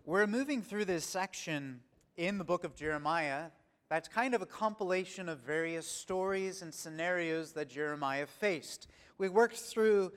We're moving through this section in the book of Jeremiah that's kind of a compilation of various stories and scenarios that Jeremiah faced. We worked through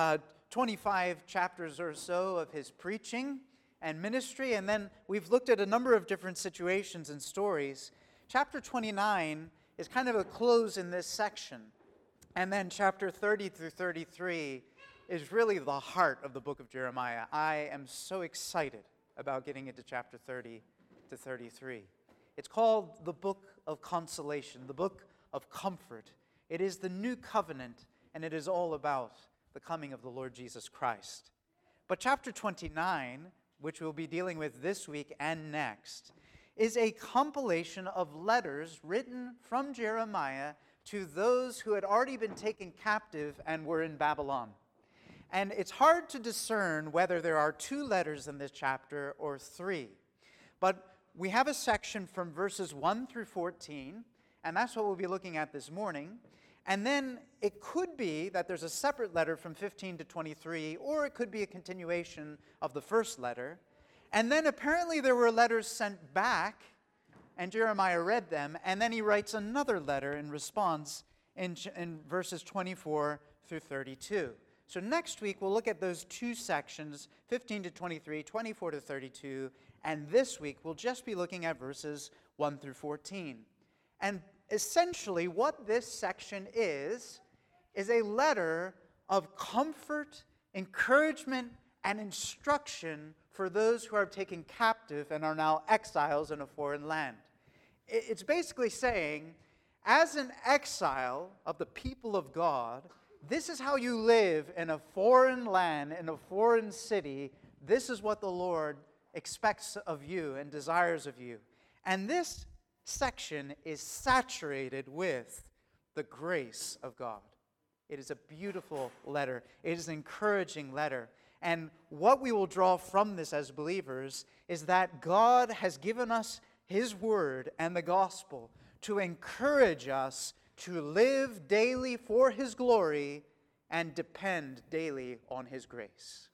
25 chapters or so of his preaching and ministry, and then we've looked at a number of different situations and stories. Chapter 29 is kind of a close in this section, and then chapter 30 through 33 is really the heart of the book of Jeremiah. I am so excited about getting into chapter 30 to 33. It's called the book of consolation, the book of comfort. It is the new covenant, and it is all about the coming of the Lord Jesus Christ. But chapter 29, which we'll be dealing with this week and next, is a compilation of letters written from Jeremiah to those who had already been taken captive and were in Babylon. And it's hard to discern whether there are 2 letters in this chapter or 3. But we have a section from verses 1 through 14, and that's what we'll be looking at this morning. And then it could be that there's a separate letter from 15 to 23, or it could be a continuation of the first letter. And then apparently there were letters sent back, and Jeremiah read them, and then he writes another letter in response in verses 24 through 32. So next week, we'll look at those 2 sections, 15 to 23, 24 to 32, and this week, we'll just be looking at verses 1 through 14. And essentially, what this section is a letter of comfort, encouragement, and instruction for those who are taken captive and are now exiles in a foreign land. It's basically saying, as an exile of the people of God, this is how you live in a foreign land, in a foreign city. This is what the Lord expects of you and desires of you. And this section is saturated with the grace of God. It is a beautiful letter. It is an encouraging letter. And what we will draw from this as believers is that God has given us His word and the gospel to encourage us to live daily for His glory and depend daily on His grace.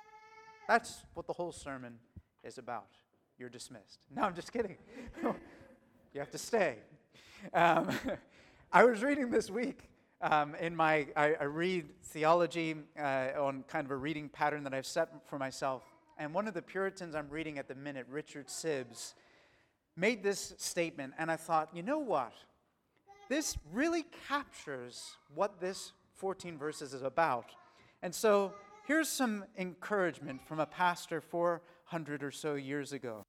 That's what the whole sermon is about. You're dismissed. No, I'm just kidding. You have to stay. I was reading this week I read theology on kind of a reading pattern that I've set for myself. And one of the Puritans I'm reading at the minute, Richard Sibbes, made this statement, and I thought, you know what? This really captures what this 14 verses is about. And so here's some encouragement from a pastor 400 or so years ago.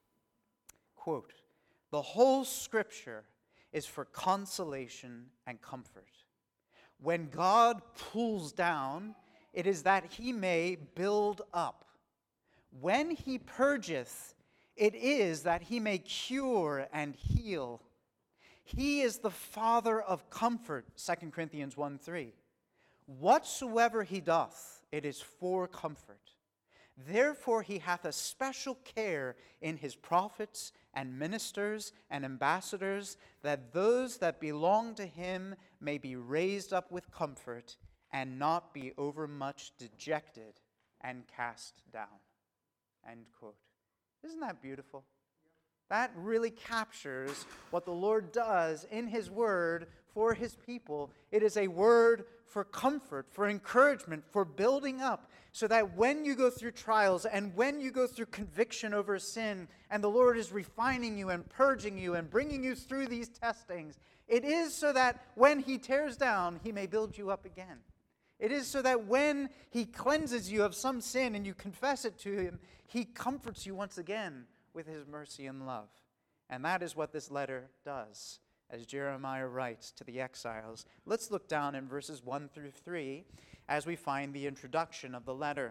Quote, "The whole Scripture is for consolation and comfort. When God pulls down, it is that He may build up. When He purgeth, it is that He may cure and heal. He is the Father of comfort," 2 Corinthians 1:3. "Whatsoever He doth, it is for comfort. Therefore He hath a special care in His prophets and ministers and ambassadors, that those that belong to Him may be raised up with comfort, and not be overmuch dejected and cast down." End quote. Isn't that beautiful? That really captures what the Lord does in His word for His people. It is a word for comfort, for encouragement, for building up, so that when you go through trials and when you go through conviction over sin, and the Lord is refining you and purging you and bringing you through these testings, it is so that when He tears down, He may build you up again. It is so that when He cleanses you of some sin and you confess it to Him, He comforts you once again with His mercy and love. And that is what this letter does, as Jeremiah writes to the exiles. Let's look down in verses 1 through 3 as we find the introduction of the letter.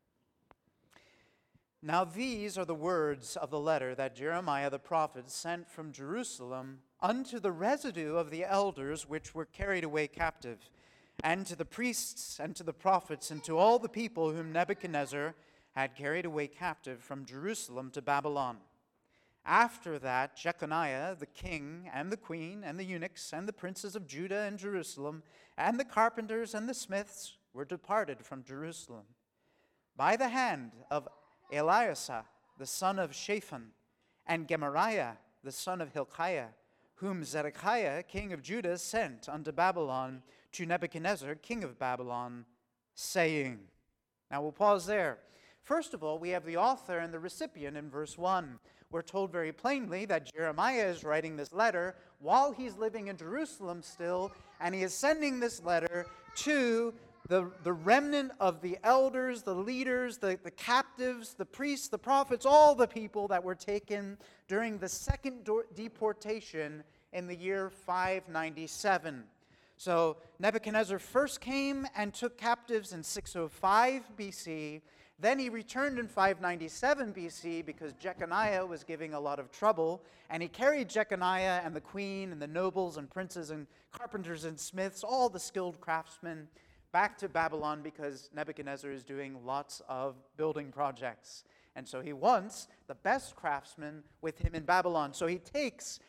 "Now these are the words of the letter that Jeremiah the prophet sent from Jerusalem unto the residue of the elders which were carried away captive, and to the priests and to the prophets and to all the people whom Nebuchadnezzar had carried away captive from Jerusalem to Babylon. After that, Jeconiah the king and the queen and the eunuchs and the princes of Judah and Jerusalem and the carpenters and the smiths were departed from Jerusalem by the hand of Eliasah the son of Shaphan, and Gemariah, the son of Hilkiah, whom Zedekiah, king of Judah, sent unto Babylon to Nebuchadnezzar, king of Babylon, saying. Now we'll pause there. First of all, we have the author and the recipient in verse 1. We're told very plainly that Jeremiah is writing this letter while he's living in Jerusalem still, and he is sending this letter to the remnant of the elders, the leaders, the captives, the priests, the prophets, all the people that were taken during the second deportation in the year 597. So Nebuchadnezzar first came and took captives in 605 BC. Then he returned in 597 BC because Jeconiah was giving a lot of trouble. And he carried Jeconiah and the queen and the nobles and princes and carpenters and smiths, all the skilled craftsmen, back to Babylon because Nebuchadnezzar is doing lots of building projects. And so he wants the best craftsmen with him in Babylon. So he takes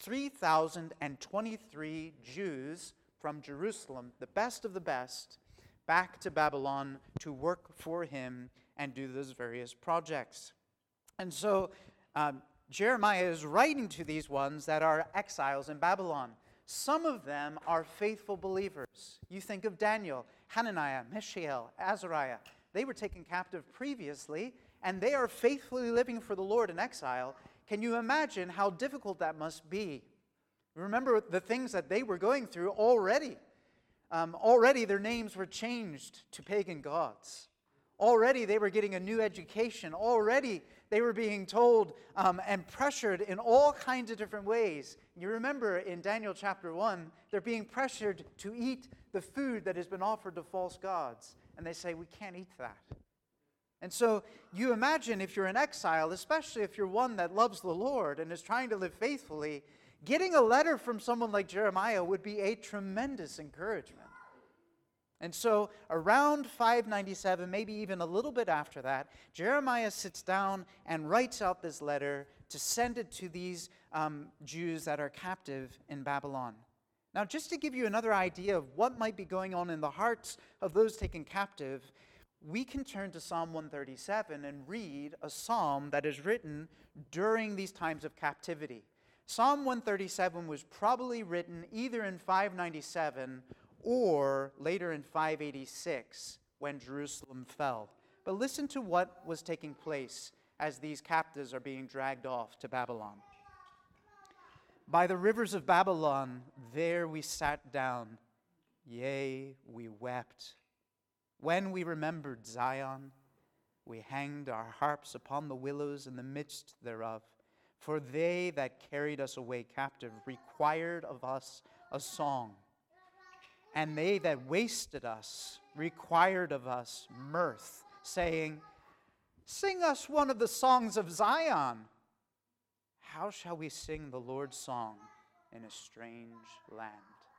3,023 Jews from Jerusalem, the best of the best, back to Babylon to work for him and do those various projects. And so Jeremiah is writing to these ones that are exiles in Babylon. Some of them are faithful believers. You think of Daniel, Hananiah, Mishael, Azariah. They were taken captive previously, and they are faithfully living for the Lord in exile. Can you imagine how difficult that must be? Remember the things that they were going through already. Already their names were changed to pagan gods. Already they were getting a new education. Already they were being told and pressured in all kinds of different ways. You remember in Daniel chapter 1, they're being pressured to eat the food that has been offered to false gods. And they say, we can't eat that. And so you imagine if you're in exile, especially if you're one that loves the Lord and is trying to live faithfully, getting a letter from someone like Jeremiah would be a tremendous encouragement. And so around 597, maybe even a little bit after that, Jeremiah sits down and writes out this letter to send it to these Jews that are captive in Babylon. Now, just to give you another idea of what might be going on in the hearts of those taken captive, we can turn to Psalm 137 and read a psalm that is written during these times of captivity. Psalm 137 was probably written either in 597 or later in 586 when Jerusalem fell. But listen to what was taking place as these captives are being dragged off to Babylon. By the rivers of Babylon, there we sat down, yea, we wept. When we remembered Zion, we hanged our harps upon the willows in the midst thereof. For they that carried us away captive required of us a song, and they that wasted us required of us mirth, saying, sing us one of the songs of Zion. How shall we sing the Lord's song in a strange land?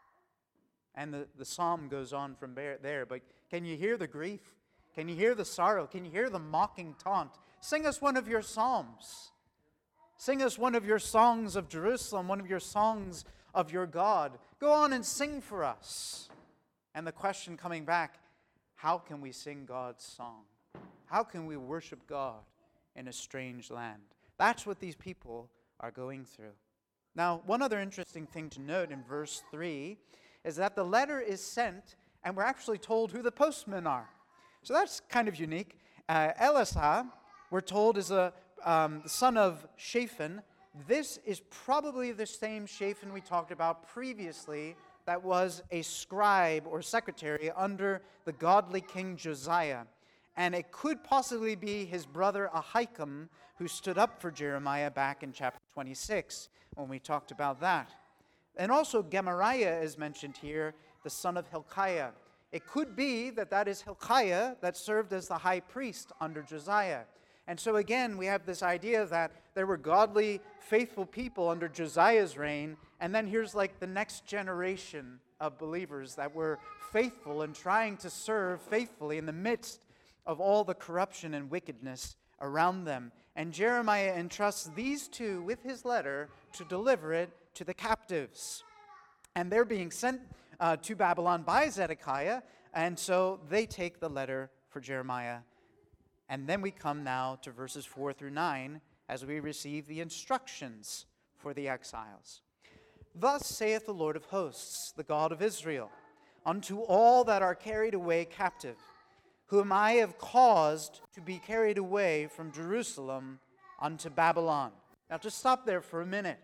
And the psalm goes on from there, but can you hear the grief? Can you hear the sorrow? Can you hear the mocking taunt? Sing us one of your psalms. Sing us one of your songs of Jerusalem, one of your songs of your God. Go on and sing for us. And the question coming back, how can we sing God's song? How can we worship God in a strange land? That's what these people are going through. Now, one other interesting thing to note in verse 3 is that the letter is sent, and we're actually told who the postmen are. So that's kind of unique. Elisha, we're told, is the son of Shaphan. This is probably the same Shaphan we talked about previously that was a scribe or secretary under the godly King Josiah. And it could possibly be his brother Ahikam, who stood up for Jeremiah back in chapter 26 when we talked about that. And also Gemariah is mentioned here, the son of Hilkiah. It could be that that is Hilkiah that served as the high priest under Josiah. And so again, we have this idea that there were godly, faithful people under Josiah's reign, and then here's like the next generation of believers that were faithful and trying to serve faithfully in the midst of all the corruption and wickedness around them. And Jeremiah entrusts these two with his letter to deliver it to the captives. And they're being sent to Babylon by Zedekiah, and so they take the letter for Jeremiah. And then we come now to verses 4 through 9 as we receive the instructions for the exiles. Thus saith the Lord of hosts, the God of Israel, unto all that are carried away captive, whom I have caused to be carried away from Jerusalem unto Babylon. Now just stop there for a minute.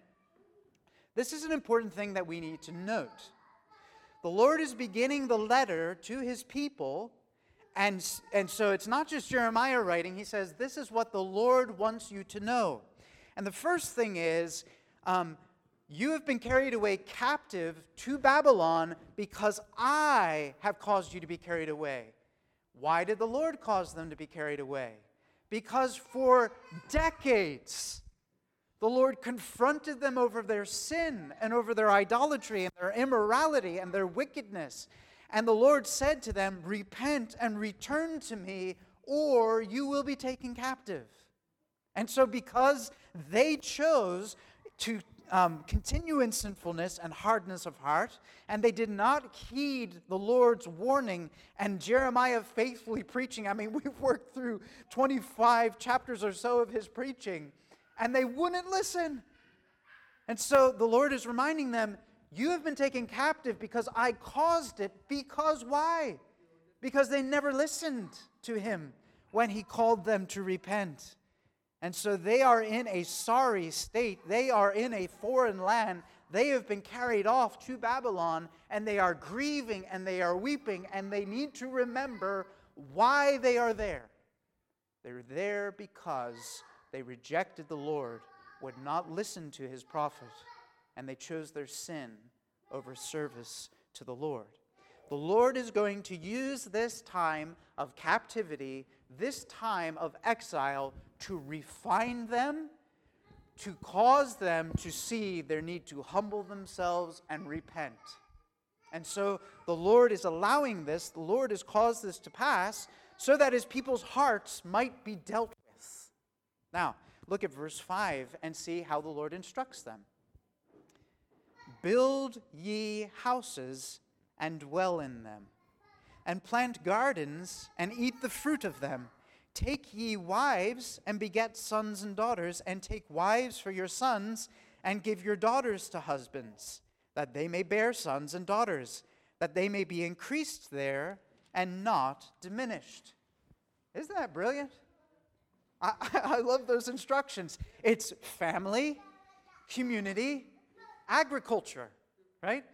This is an important thing that we need to note. The Lord is beginning the letter to his people, and so it's not just Jeremiah writing. He says, this is what the Lord wants you to know. And the first thing is, you have been carried away captive to Babylon because I have caused you to be carried away. Why did the Lord cause them to be carried away? Because for decades, the Lord confronted them over their sin and over their idolatry and their immorality and their wickedness. And the Lord said to them, repent and return to me, or you will be taken captive. And so because they chose to continue in sinfulness and hardness of heart, and they did not heed the Lord's warning, and Jeremiah faithfully preaching. I mean, we've worked through 25 chapters or so of his preaching, and they wouldn't listen. And so the Lord is reminding them, you have been taken captive because I caused it. Because why? Because they never listened to him when he called them to repent. And so they are in a sorry state. They are in a foreign land. They have been carried off to Babylon, and they are grieving and they are weeping, and they need to remember why they are there. They're there because they rejected the Lord, would not listen to his prophet, and they chose their sin over service to the Lord. The Lord is going to use this time of captivity, this time of exile, to refine them, to cause them to see their need to humble themselves and repent. And so the Lord is allowing this, the Lord has caused this to pass, so that his people's hearts might be dealt with. Now, look at verse 5 and see how the Lord instructs them. Build ye houses and dwell in them, and plant gardens and eat the fruit of them. Take ye wives and beget sons and daughters, and take wives for your sons, and give your daughters to husbands, that they may bear sons and daughters, that they may be increased there and not diminished. Isn't that brilliant? I love those instructions. It's family, community, agriculture, right?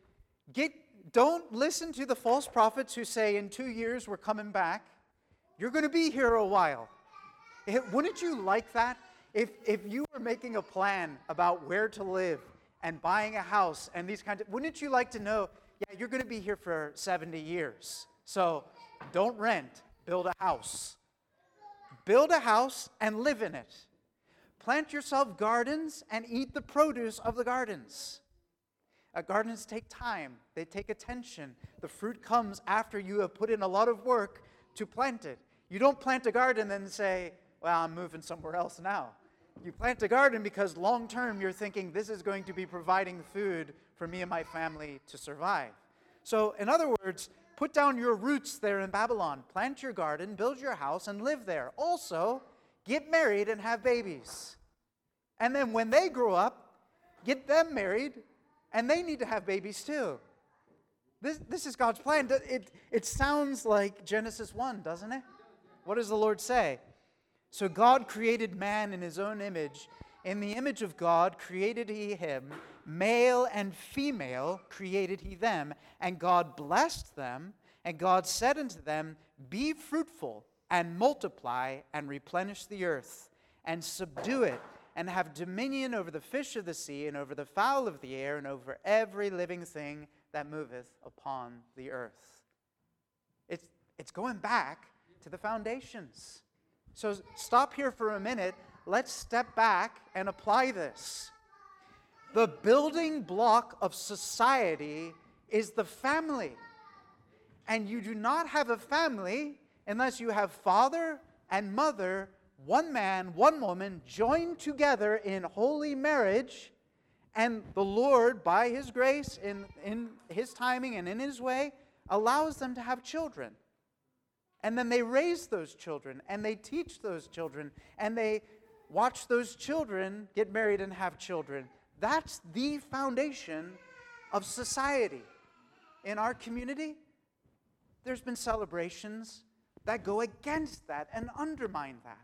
Don't listen to the false prophets who say in 2 years we're coming back. You're going to be here a while. Wouldn't you like that? If you were making a plan about where to live and buying a house and these kinds of, wouldn't you like to know, yeah, you're going to be here for 70 years. So don't rent, build a house. Build a house and live in it. Plant yourself gardens and eat the produce of the gardens. Gardens take time. They take attention. The fruit comes after you have put in a lot of work to plant it. You don't plant a garden and say, well, I'm moving somewhere else now. You plant a garden because long term you're thinking this is going to be providing food for me and my family to survive. So in other words, put down your roots there in Babylon. Plant your garden, build your house, and live there. Also, get married and have babies. And then when they grow up, get them married, and they need to have babies too. This is God's plan. It sounds like Genesis 1, doesn't it? What does the Lord say? So God created man in his own image. In the image of God created he him. Male and female created he them. And God blessed them. And God said unto them, be fruitful and multiply and replenish the earth and subdue it, and have dominion over the fish of the sea and over the fowl of the air and over every living thing that moveth upon the earth. It's going back to the foundations. So stop here for a minute. Let's step back and apply this. The building block of society is the family. And you do not have a family unless you have father and mother, one man, one woman, joined together in holy marriage, and the Lord, by his grace, in his timing and in his way, allows them to have children. And then they raise those children, and they teach those children, and they watch those children get married and have children. That's the foundation of society. In our community, there's been celebrations that go against that and undermine that.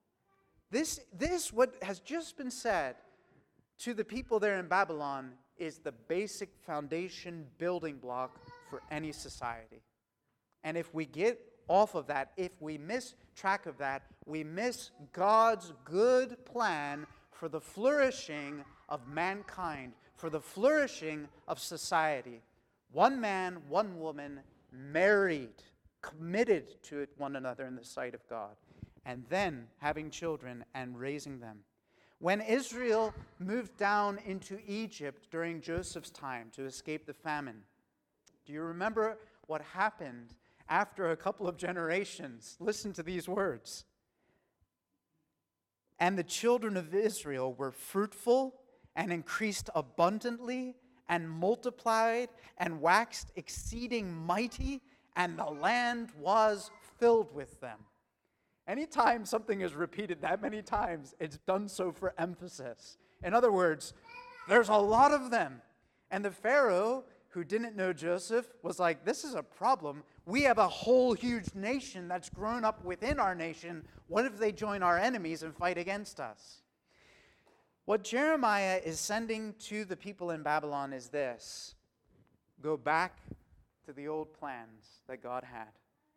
This, what has just been said to the people there in Babylon, is the basic foundation building block for any society. And if we get off of that, if we miss track of that, we miss God's good plan for the flourishing of mankind, for the flourishing of society. One man, one woman, married, committed to one another in the sight of God, and then having children and raising them. When Israel moved down into Egypt during Joseph's time to escape the famine, do you remember what happened after a couple of generations? Listen to these words. And the children of Israel were fruitful and increased abundantly and multiplied and waxed exceeding mighty, and the land was filled with them. Anytime something is repeated that many times, it's done so for emphasis. In other words, there's a lot of them. And the Pharaoh, who didn't know Joseph, was like, this is a problem. We have a whole huge nation that's grown up within our nation. What if they join our enemies and fight against us? What Jeremiah is sending to the people in Babylon is this: go back to the old plans that God had.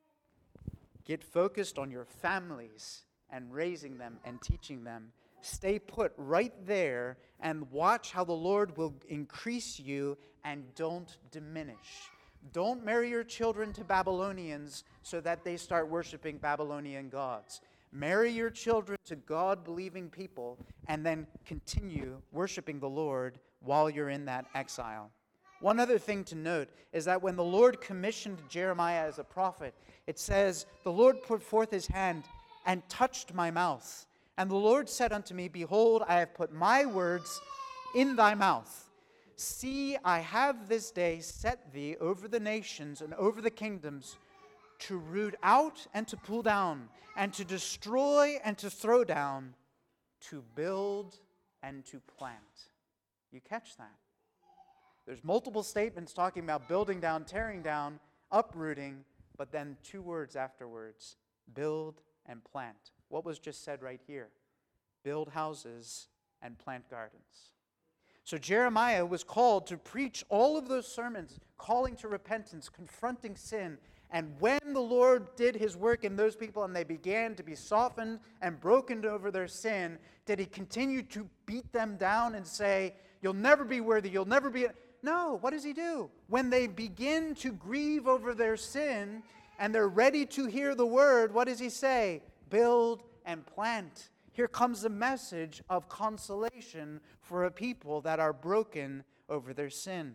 Get focused on your families and raising them and teaching them. Stay put right there and watch how the Lord will increase you, and don't diminish. Don't marry your children to Babylonians so that they start worshiping Babylonian gods. Marry your children to God-believing people and then continue worshiping the Lord while you're in that exile. One other thing to note is that when the Lord commissioned Jeremiah as a prophet, it says, the Lord put forth his hand and touched my mouth. And the Lord said unto me, behold, I have put my words in thy mouth. See, I have this day set thee over the nations and over the kingdoms, to root out and to pull down, and to destroy and to throw down, to build and to plant. You catch that? There's multiple statements talking about building down, tearing down, uprooting, but then two words afterwards: build and plant. What was just said right here? Build houses and plant gardens. So Jeremiah was called to preach all of those sermons, calling to repentance, confronting sin. And when the Lord did his work in those people and they began to be softened and broken over their sin, did he continue to beat them down and say, you'll never be worthy, you'll never be... No, what does he do? When they begin to grieve over their sin and they're ready to hear the word, what does he say? Build and plant. Here comes the message of consolation for a people that are broken over their sin.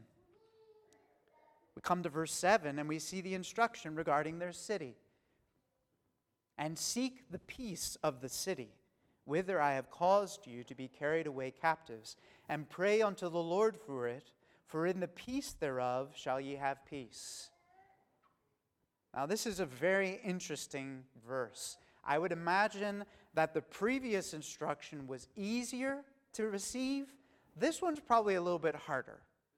We come to verse 7 and we see the instruction regarding their city. And seek the peace of the city, whither I have caused you to be carried away captives, and pray unto the Lord for it, for in the peace thereof shall ye have peace. Now this is a very interesting verse. I would imagine that the previous instruction was easier to receive. This one's probably a little bit harder.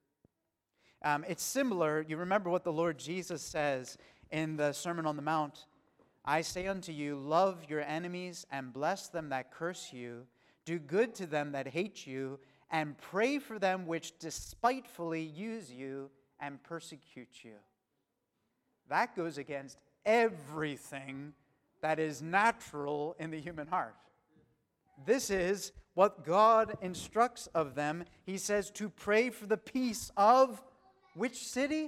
It's similar. You remember what the Lord Jesus says in the Sermon on the Mount. I say unto you, love your enemies and bless them that curse you. Do good to them that hate you, and pray for them which despitefully use you and persecute you. That goes against everything that is natural in the human heart. This is what God instructs of them. He says to pray for the peace of which city?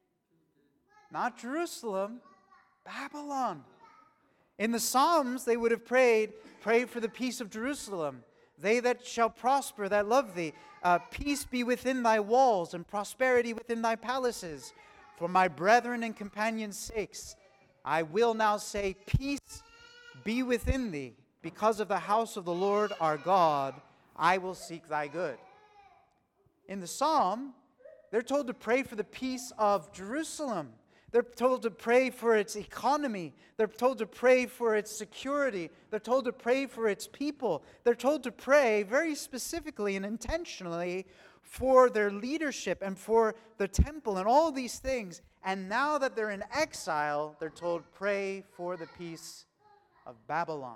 Not Jerusalem, Babylon. In the Psalms, they would have prayed, pray for the peace of Jerusalem. They that shall prosper, that love thee. Peace be within thy walls, and prosperity within thy palaces. For my brethren and companions' sakes, I will now say, peace be within thee. Because of the house of the Lord our God, I will seek thy good. In the Psalm, they're told to pray for the peace of Jerusalem. They're told to pray for its economy. They're told to pray for its security. They're told to pray for its people. They're told to pray very specifically and intentionally for their leadership and for the temple and all these things. And now that they're in exile, they're told, pray for the peace of Babylon.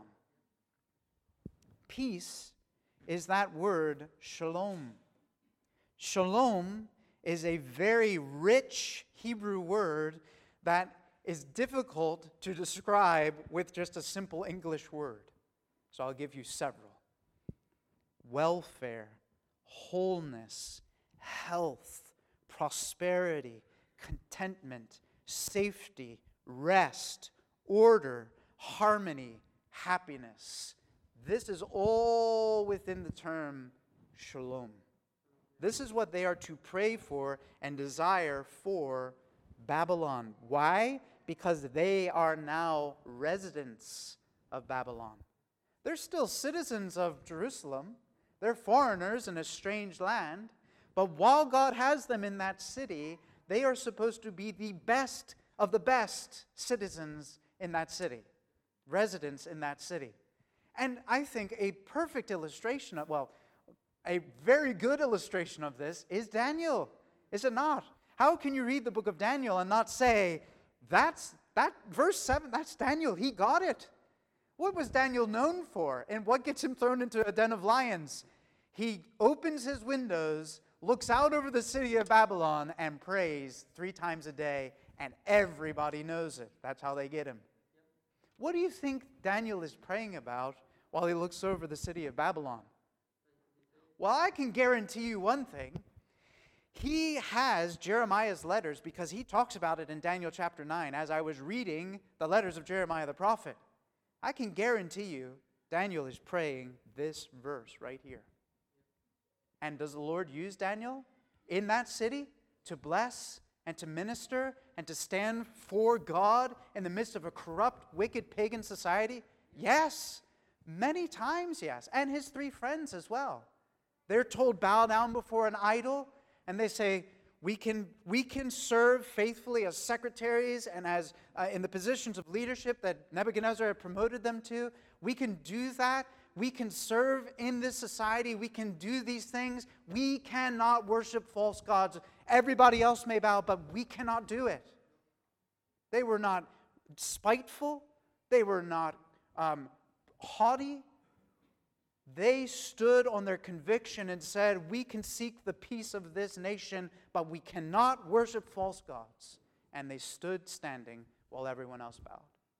Peace is that word shalom. Shalom is a very rich Hebrew word that is difficult to describe with just a simple English word. So I'll give you several. Welfare, wholeness, health, prosperity, contentment, safety, rest, order, harmony, happiness. This is all within the term shalom. This is what they are to pray for and desire for Babylon. Why? Because they are now residents of Babylon. They're still citizens of Jerusalem. They're foreigners in a strange land. But while God has them in that city, they are supposed to be the best of the best citizens in that city, residents in that city. And I think a perfect illustration of, a very good illustration of this is Daniel, is it not? How can you read the book of Daniel and not say, that verse 7, that's Daniel, he got it. What was Daniel known for? And what gets him thrown into a den of lions? He opens his windows, looks out over the city of Babylon, and prays 3 times a day, and everybody knows it. That's how they get him. What do you think Daniel is praying about while he looks over the city of Babylon? Well, I can guarantee you one thing. He has Jeremiah's letters because he talks about it in Daniel chapter 9 as I was reading the letters of Jeremiah the prophet. I can guarantee you Daniel is praying this verse right here. And does the Lord use Daniel in that city to bless and to minister and to stand for God in the midst of a corrupt, wicked, pagan society? Yes. Many times, yes. And his 3 friends as well. They're told, bow down before an idol, and they say, we can serve faithfully as secretaries and as in the positions of leadership that Nebuchadnezzar had promoted them to. We can do that. We can serve in this society. We can do these things. We cannot worship false gods. Everybody else may bow, but we cannot do it. They were not spiteful. They were not haughty. They stood on their conviction and said, we can seek the peace of this nation, but we cannot worship false gods. And they stood standing while everyone else bowed.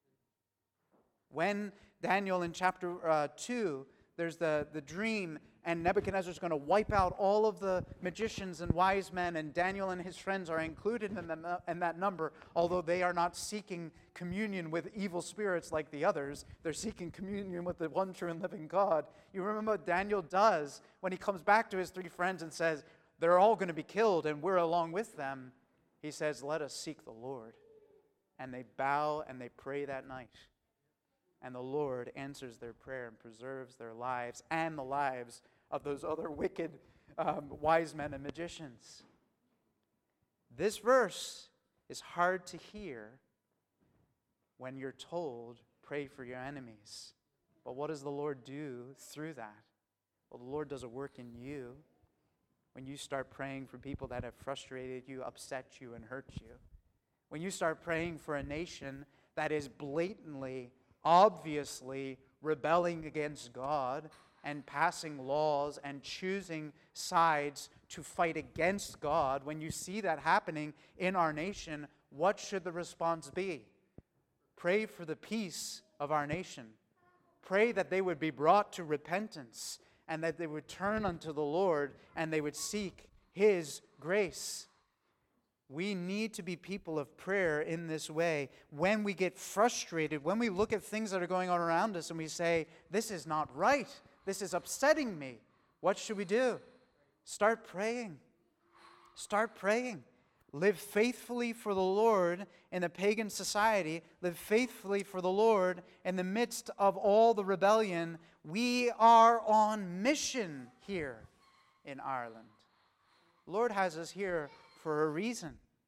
When Daniel in chapter 2, there's the dream, and Nebuchadnezzar's going to wipe out all of the magicians and wise men, and Daniel and his friends are included in that number, although they are not seeking communion with evil spirits like the others. They're seeking communion with the one true and living God. You remember what Daniel does when he comes back to his 3 friends and says, they're all going to be killed and we're along with them. He says, let us seek the Lord. And they bow and they pray that night. And the Lord answers their prayer and preserves their lives and the lives of those other wicked wise men and magicians. This verse is hard to hear when you're told, pray for your enemies. But what does the Lord do through that? Well, the Lord does a work in you when you start praying for people that have frustrated you, upset you, and hurt you. When you start praying for a nation that is blatantly, obviously rebelling against God and passing laws and choosing sides to fight against God, when you see that happening in our nation, what should the response be? Pray for the peace of our nation. Pray that they would be brought to repentance and that they would turn unto the Lord and they would seek His grace. We need to be people of prayer in this way. When we get frustrated, when we look at things that are going on around us and we say, this is not right, this is upsetting me, what should we do? Start praying. Start praying. Live faithfully for the Lord in a pagan society. Live faithfully for the Lord in the midst of all the rebellion. We are on mission here in Ireland. The Lord has us here for a reason.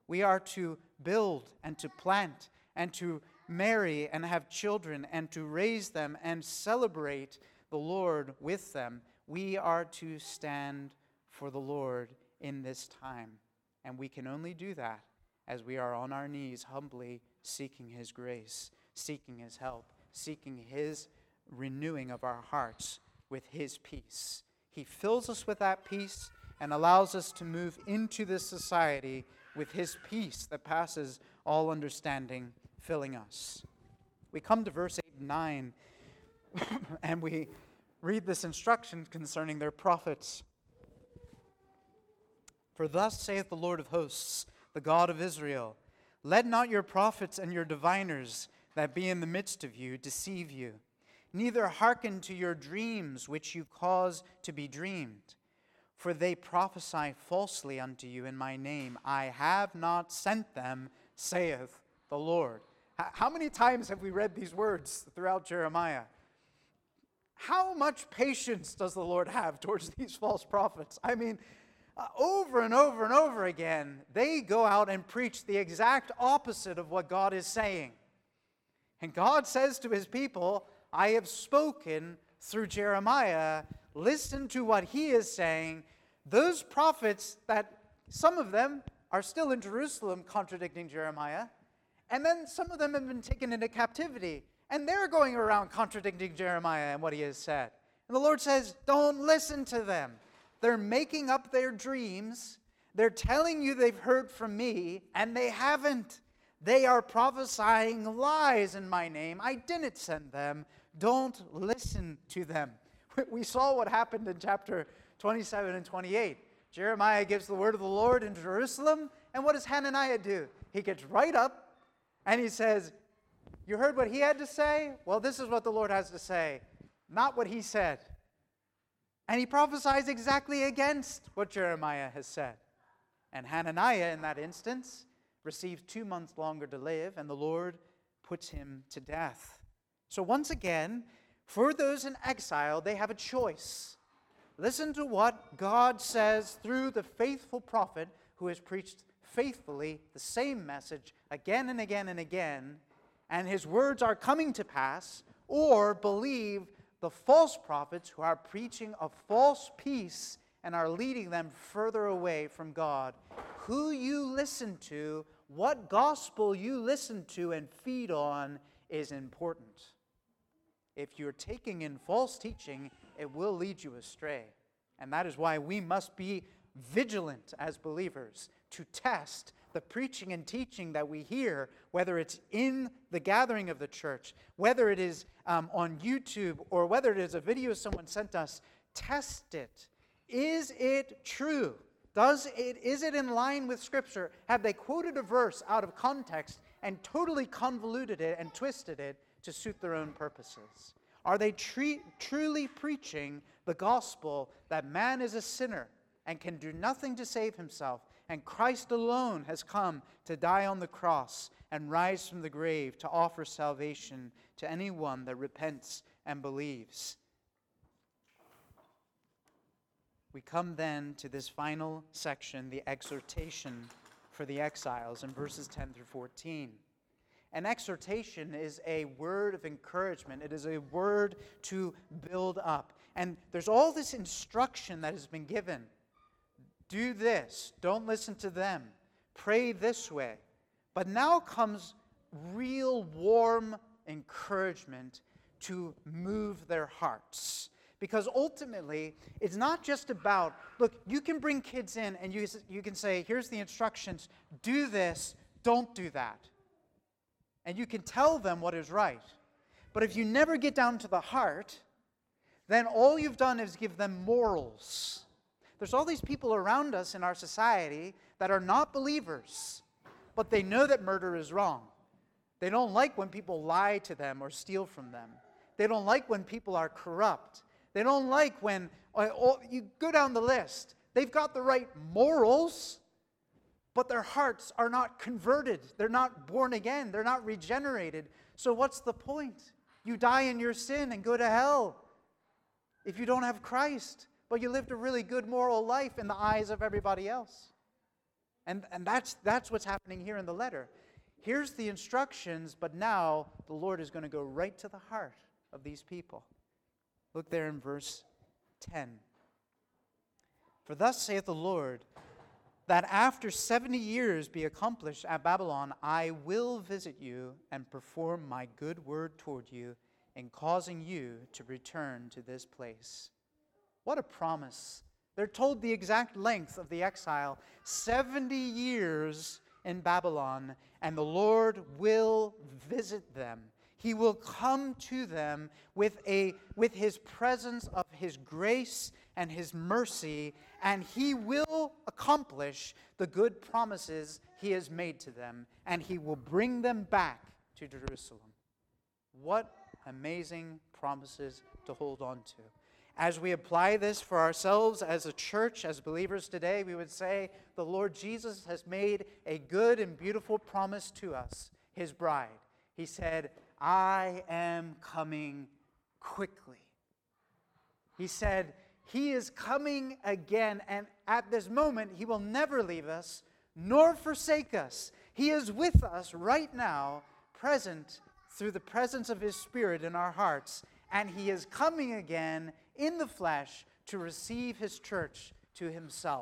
We are to build and to plant and to marry and have children and to raise them and celebrate the Lord with them. We are to stand for the Lord in this time. And we can only do that as we are on our knees humbly seeking His grace, seeking His help, seeking His renewing of our hearts with His peace. He fills us with that peace and allows us to move into this society with His peace that passes all understanding, filling us. We come to verse 8 and 9, and we read this instruction concerning their prophets. For thus saith the Lord of hosts, the God of Israel, let not your prophets and your diviners that be in the midst of you deceive you, neither hearken to your dreams which you cause to be dreamed. For they prophesy falsely unto you in my name. I have not sent them, saith the Lord. How many times have we read these words throughout Jeremiah? How much patience does the Lord have towards these false prophets? I mean, over and over and over again, they go out and preach the exact opposite of what God is saying. And God says to His people, I have spoken through Jeremiah. Listen to what he is saying. Those prophets, that some of them are still in Jerusalem contradicting Jeremiah, and then some of them have been taken into captivity, and they're going around contradicting Jeremiah and what he has said. And the Lord says, don't listen to them. They're making up their dreams. They're telling you they've heard from me, and they haven't. They are prophesying lies in my name. I didn't send them. Don't listen to them. We saw what happened in chapter 27 and 28. Jeremiah gives the word of the Lord in Jerusalem, and what does Hananiah do? He gets right up, and he says, you heard what he had to say? Well, this is what the Lord has to say, not what he said. And he prophesies exactly against what Jeremiah has said. And Hananiah, in that instance, receives 2 months longer to live, and the Lord puts him to death. So once again, for those in exile, they have a choice. Listen to what God says through the faithful prophet who has preached faithfully the same message again and again and again, and his words are coming to pass, or believe the false prophets who are preaching a false peace and are leading them further away from God. Who you listen to, what gospel you listen to and feed on is important. If you're taking in false teaching, it will lead you astray. And that is why we must be vigilant as believers to test the preaching and teaching that we hear, whether it's in the gathering of the church, whether it is on YouTube, or whether it is a video someone sent us. Test it. Is it true? Is it in line with Scripture? Have they quoted a verse out of context and totally convoluted it and twisted it to suit their own purposes? Are they truly preaching the gospel that man is a sinner and can do nothing to save himself, and Christ alone has come to die on the cross and rise from the grave to offer salvation to anyone that repents and believes? We come then to this final section, the exhortation for the exiles, in verses 10 through 14. An exhortation is a word of encouragement. It is a word to build up. And there's all this instruction that has been given. Do this. Don't listen to them. Pray this way. But now comes real warm encouragement to move their hearts. Because ultimately, it's not just about, look, you can bring kids in and you can say, here's the instructions. Do this. Don't do that. And you can tell them what is right. But if you never get down to the heart, then all you've done is give them morals. There's all these people around us in our society that are not believers, but they know that murder is wrong. They don't like when people lie to them or steal from them. They don't like when people are corrupt. They don't like when, you go down the list, they've got the right morals, but their hearts are not converted. They're not born again. They're not regenerated. So what's the point? You die in your sin and go to hell if you don't have Christ, but you lived a really good moral life in the eyes of everybody else. And that's what's happening here in the letter. Here's the instructions, but now the Lord is going to go right to the heart of these people. Look there in verse 10. For thus saith the Lord, that after 70 years be accomplished at Babylon, I will visit you and perform my good word toward you in causing you to return to this place. What a promise. They're told the exact length of the exile, 70 years in Babylon, and the Lord will visit them. He will come to them with his presence of his grace and his mercy, and he will accomplish the good promises he has made to them, and he will bring them back to Jerusalem. What amazing promises to hold on to. As we apply this for ourselves as a church, as believers today, we would say the Lord Jesus has made a good and beautiful promise to us, his bride. He said, I am coming quickly. He said, he is coming again, and at this moment, he will never leave us nor forsake us. He is with us right now, present through the presence of his Spirit in our hearts, and he is coming again in the flesh to receive his church to himself.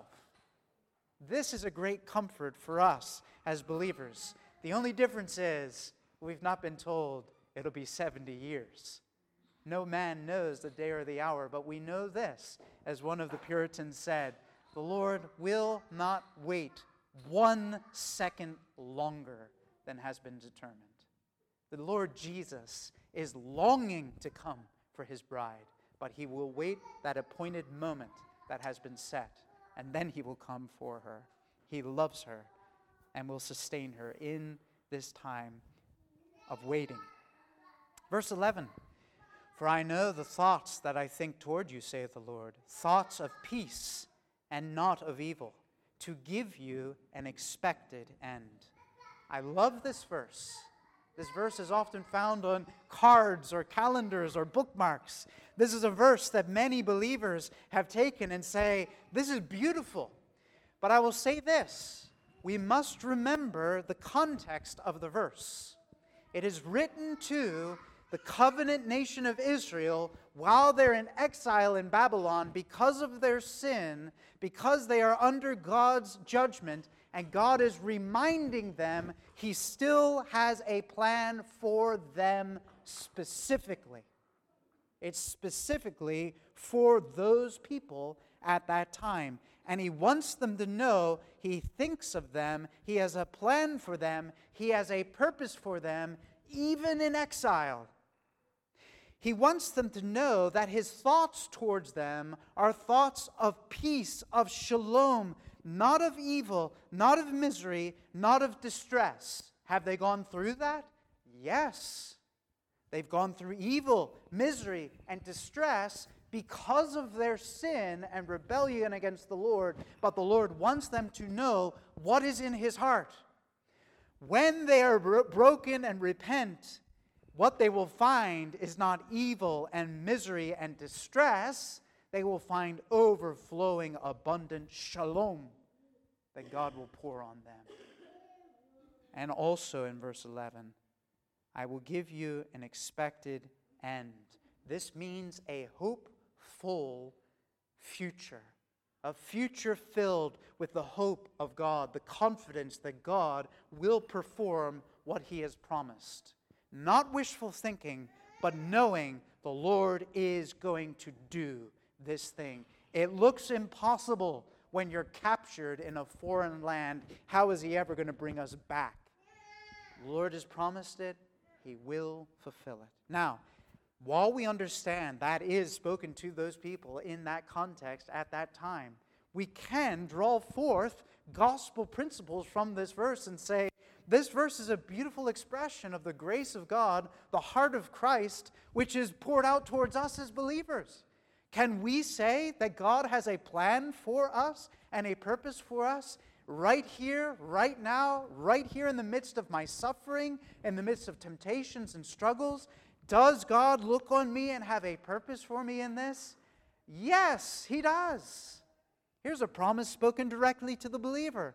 This is a great comfort for us as believers. The only difference is we've not been told it'll be 70 years. No man knows the day or the hour, but we know this, as one of the Puritans said, the Lord will not wait 1 second longer than has been determined. The Lord Jesus is longing to come for his bride, but he will wait that appointed moment that has been set, and then he will come for her. He loves her and will sustain her in this time of waiting. Verse 11, for I know the thoughts that I think toward you, saith the Lord, thoughts of peace and not of evil, to give you an expected end. I love this verse. This verse is often found on cards or calendars or bookmarks. This is a verse that many believers have taken and say, this is beautiful. But I will say this, we must remember the context of the verse. It is written to the covenant nation of Israel while they're in exile in Babylon because of their sin, because they are under God's judgment, and God is reminding them he still has a plan for them specifically. It's specifically for those people at that time. And he wants them to know he thinks of them, he has a plan for them, he has a purpose for them, even in exile. He wants them to know that his thoughts towards them are thoughts of peace, of shalom, not of evil, not of misery, not of distress. Have they gone through that? Yes. They've gone through evil, misery, and distress because of their sin and rebellion against the Lord. But the Lord wants them to know what is in his heart. When they are broken and repent, what they will find is not evil and misery and distress. They will find overflowing, abundant shalom that God will pour on them. And also in verse 11, I will give you an expected end. This means a hopeful future. A future filled with the hope of God, the confidence that God will perform what he has promised. Not wishful thinking, but knowing the Lord is going to do this thing. It looks impossible when you're captured in a foreign land. How is he ever going to bring us back? The Lord has promised it. He will fulfill it. Now, while we understand that is spoken to those people in that context at that time, we can draw forth gospel principles from this verse and say, this verse is a beautiful expression of the grace of God, the heart of Christ, which is poured out towards us as believers. Can we say that God has a plan for us and a purpose for us right here, right now, right here in the midst of my suffering, in the midst of temptations and struggles? Does God look on me and have a purpose for me in this? Yes, he does. Here's a promise spoken directly to the believer.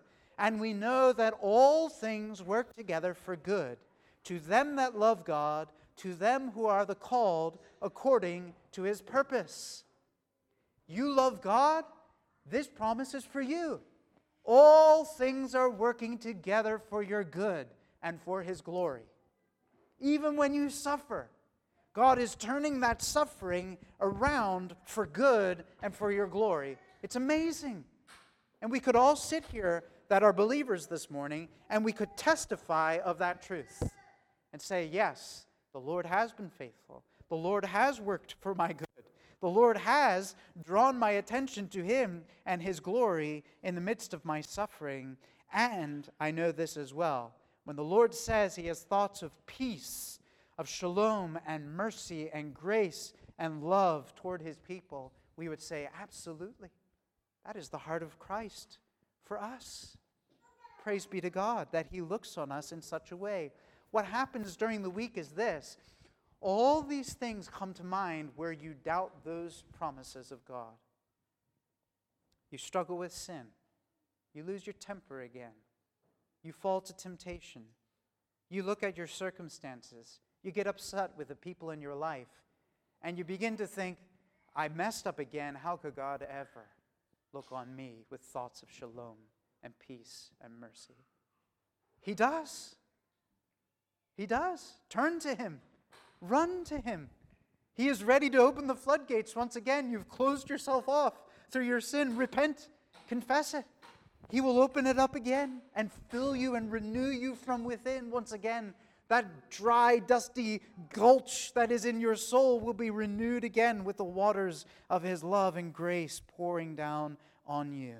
And we know that all things work together for good, to them that love God, to them who are the called according to His purpose. You love God? This promise is for you. All things are working together for your good and for His glory. Even when you suffer, God is turning that suffering around for good and for your glory. It's amazing. And we could all sit here that are believers this morning, and we could testify of that truth and say, yes, the Lord has been faithful. The Lord has worked for my good. The Lord has drawn my attention to Him and His glory in the midst of my suffering. And I know this as well. When the Lord says He has thoughts of peace, of shalom and mercy and grace and love toward His people, we would say, absolutely. That is the heart of Christ for us. Praise be to God that He looks on us in such a way. What happens during the week is this. All these things come to mind where you doubt those promises of God. You struggle with sin. You lose your temper again. You fall to temptation. You look at your circumstances. You get upset with the people in your life. And you begin to think, I messed up again. How could God ever look on me with thoughts of shalom and peace and mercy? He does. He does. Turn to Him. Run to Him. He is ready to open the floodgates once again. You've closed yourself off through your sin. Repent. Confess it. He will open it up again and fill you and renew you from within once again. That dry, dusty gulch that is in your soul will be renewed again with the waters of His love and grace pouring down on you.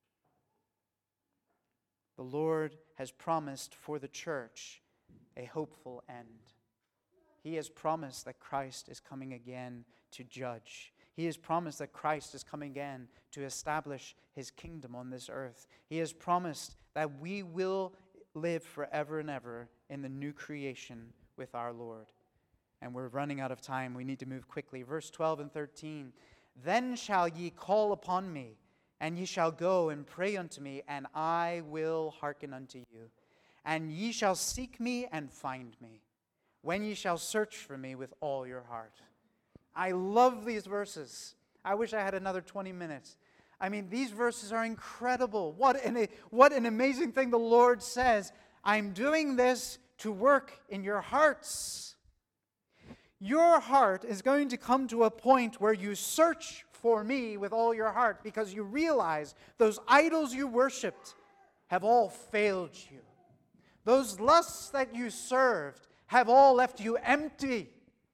The Lord has promised for the church a hopeful end. He has promised that Christ is coming again to judge. He has promised that Christ is coming again to establish His kingdom on this earth. He has promised that we will live forever and ever in the new creation with our Lord. And we're running out of time. We need to move quickly. Verse 12 and 13. Then shall ye call upon me, and ye shall go and pray unto me, and I will hearken unto you. And ye shall seek me and find me, when ye shall search for me with all your heart. I love these verses. I wish I had another 20 minutes. I mean, these verses are incredible. What an amazing thing the Lord says. I'm doing this to work in your hearts. Your heart is going to come to a point where you search for me with all your heart because you realize those idols you worshipped have all failed you. Those lusts that you served have all left you empty.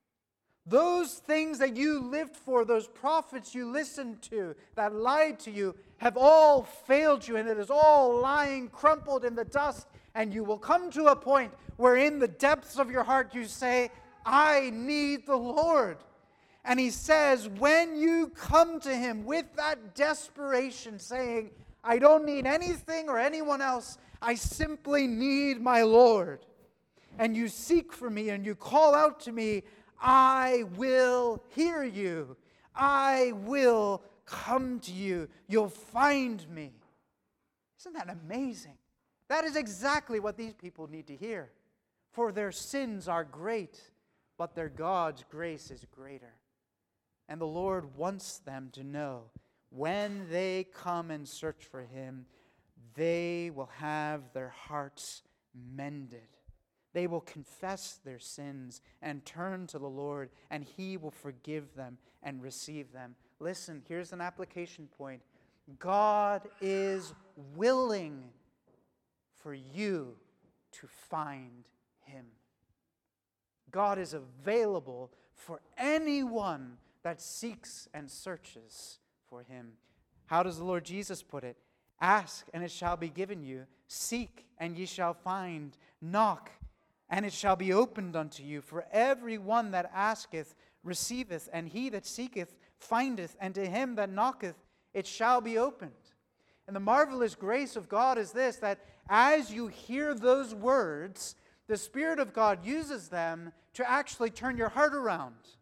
Those things that you lived for, those prophets you listened to that lied to you, have all failed you, and it is all lying crumpled in the dust. And you will come to a point where in the depths of your heart you say, I need the Lord. And He says, when you come to Him with that desperation, saying, I don't need anything or anyone else, I simply need my Lord. And you seek for me and you call out to me, I will hear you. I will come to you. You'll find me. Isn't that amazing? That is exactly what these people need to hear. For their sins are great, but their God's grace is greater. And the Lord wants them to know when they come and search for Him, they will have their hearts mended. They will confess their sins and turn to the Lord, and He will forgive them and receive them. Listen, here's an application point. God is willing for you to find Him. God is available for anyone that seeks and searches for Him. How does the Lord Jesus put it? Ask, and it shall be given you. Seek, and ye shall find. Knock, and it shall be opened unto you. For every one that asketh receiveth, and he that seeketh findeth, and to him that knocketh it shall be opened. And the marvelous grace of God is this, that as you hear those words, the Spirit of God uses them to actually turn your heart around.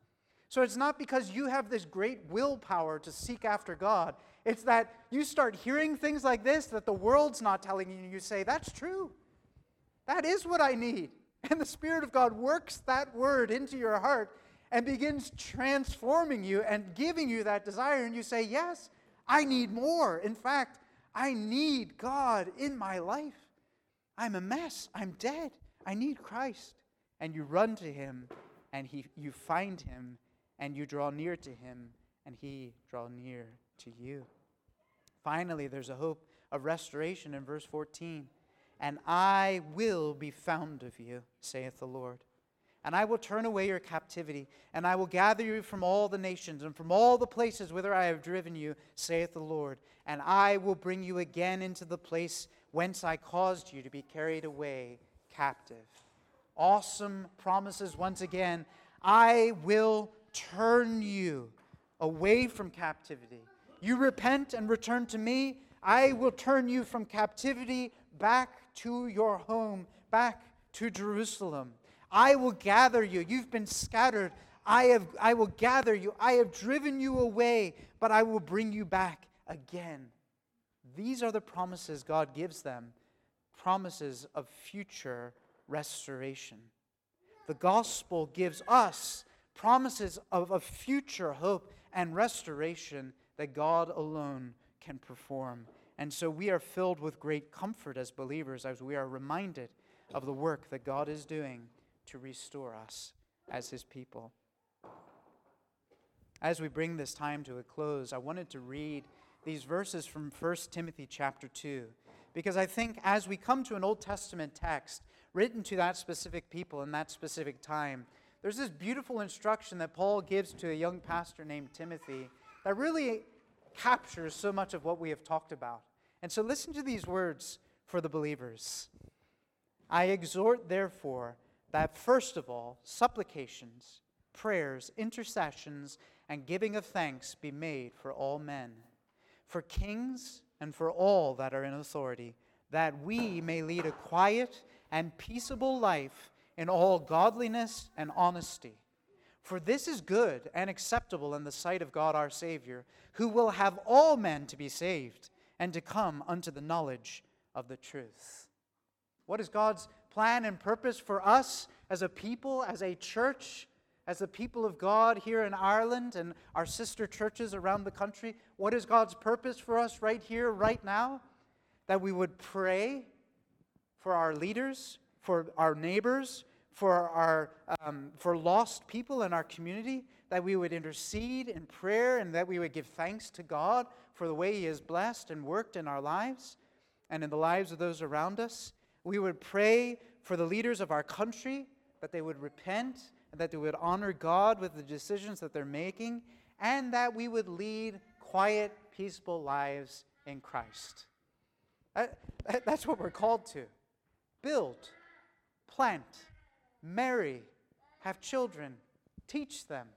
So it's not because you have this great willpower to seek after God. It's that you start hearing things like this that the world's not telling you, and you say, that's true. That is what I need. And the Spirit of God works that word into your heart and begins transforming you and giving you that desire. And you say, yes, I need more. In fact, I need God in my life. I'm a mess. I'm dead. I need Christ. And you run to Him, and you find Him, and you draw near to Him, and He draws near to you. Finally, there's a hope of restoration in verse 14. And I will be found of you, saith the Lord. And I will turn away your captivity, and I will gather you from all the nations and from all the places whither I have driven you, saith the Lord. And I will bring you again into the place whence I caused you to be carried away captive. Awesome promises once again. I will turn you away from captivity. You repent and return to me, I will turn you from captivity back to your home, back to Jerusalem. I will gather you. You've been scattered. I will gather you. I have driven you away, but I will bring you back again. These are the promises God gives them, promises of future restoration. The gospel gives us promises of a future hope and restoration that God alone can perform. And so we are filled with great comfort as believers as we are reminded of the work that God is doing to restore us as His people. As we bring this time to a close, I wanted to read these verses from 1 Timothy chapter 2, because I think as we come to an Old Testament text written to that specific people in that specific time, there's this beautiful instruction that Paul gives to a young pastor named Timothy that really captures so much of what we have talked about. And so listen to these words for the believers. I exhort, therefore, that first of all, supplications, prayers, intercessions, and giving of thanks be made for all men, for kings and for all that are in authority, that we may lead a quiet and peaceable life in all godliness and honesty. For this is good and acceptable in the sight of God our Savior, who will have all men to be saved and to come unto the knowledge of the truth. What is God's plan and purpose for us as a people, as a church, as the people of God here in Ireland and our sister churches around the country? What is God's purpose for us right here, right now? That we would pray for our leaders, for our neighbors, for lost people in our community, that we would intercede in prayer and that we would give thanks to God for the way He has blessed and worked in our lives and in the lives of those around us. We would pray for the leaders of our country, that they would repent and that they would honor God with the decisions that they're making, and that we would lead quiet, peaceful lives in Christ. That's what we're called to. Build, plant, marry, have children, teach them,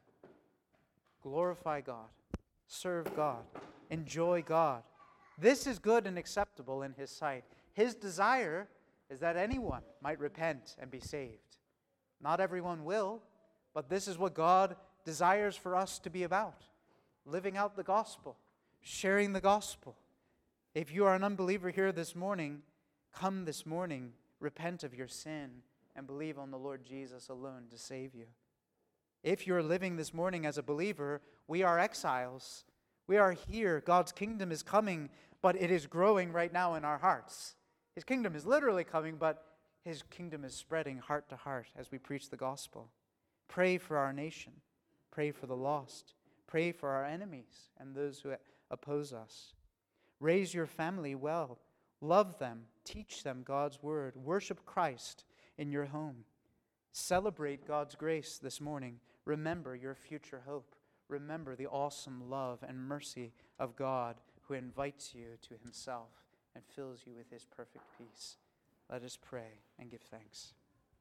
glorify God, serve God, enjoy God. This is good and acceptable in His sight. His desire is that anyone might repent and be saved. Not everyone will, but this is what God desires for us to be about. Living out the gospel, sharing the gospel. If you are an unbeliever here this morning, come this morning, repent of your sin, and believe on the Lord Jesus alone to save you. If you're living this morning as a believer, we are exiles. We are here. God's kingdom is coming, but it is growing right now in our hearts. His kingdom is literally coming, but His kingdom is spreading heart to heart as we preach the gospel. Pray for our nation. Pray for the lost. Pray for our enemies and those who oppose us. Raise your family well. Love them. Teach them God's word. Worship Christ in your home. Celebrate God's grace this morning. Remember your future hope. Remember the awesome love and mercy of God who invites you to Himself and fills you with His perfect peace. Let us pray and give thanks.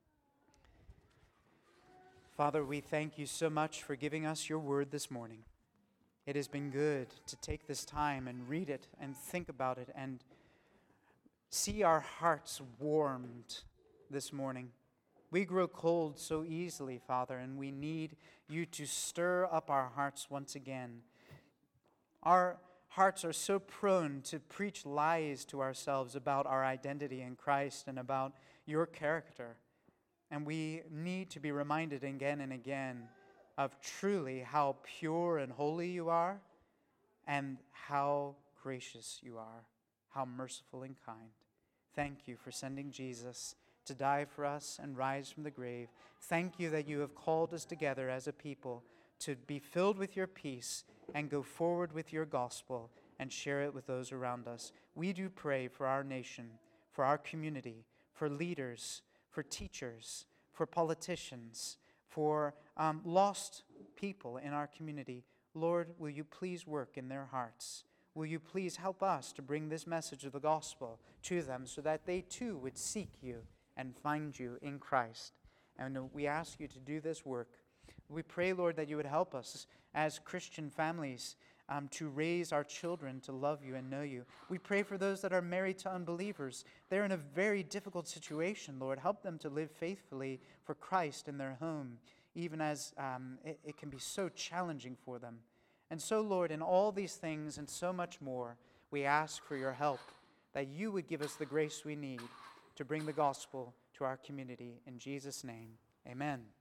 Father, we thank You so much for giving us Your word this morning. It has been good to take this time and read it and think about it and see our hearts warmed this morning. We grow cold so easily, Father, and we need you to stir up our hearts once again. Our hearts are so prone to preach lies to ourselves about our identity in Christ and about your character. And we need to be reminded again and again of truly how pure and holy you are and how gracious you are, how merciful and kind. Thank you for sending Jesus to die for us and rise from the grave. Thank you that you have called us together as a people to be filled with your peace and go forward with your gospel and share it with those around us. We do pray for our nation, for our community, for leaders, for teachers, for politicians, for lost people in our community. Lord, will you please work in their hearts? Will you please help us to bring this message of the gospel to them so that they too would seek you and find you in Christ? And we ask you to do this work. We pray, Lord, that you would help us as Christian families to raise our children to love you and know you. We pray for those that are married to unbelievers. They're in a very difficult situation, Lord. Help them to live faithfully for Christ in their home, even as it can be so challenging for them. And so, Lord, in all these things and so much more, we ask for your help, that you would give us the grace we need to bring the gospel to our community. In Jesus' name, amen.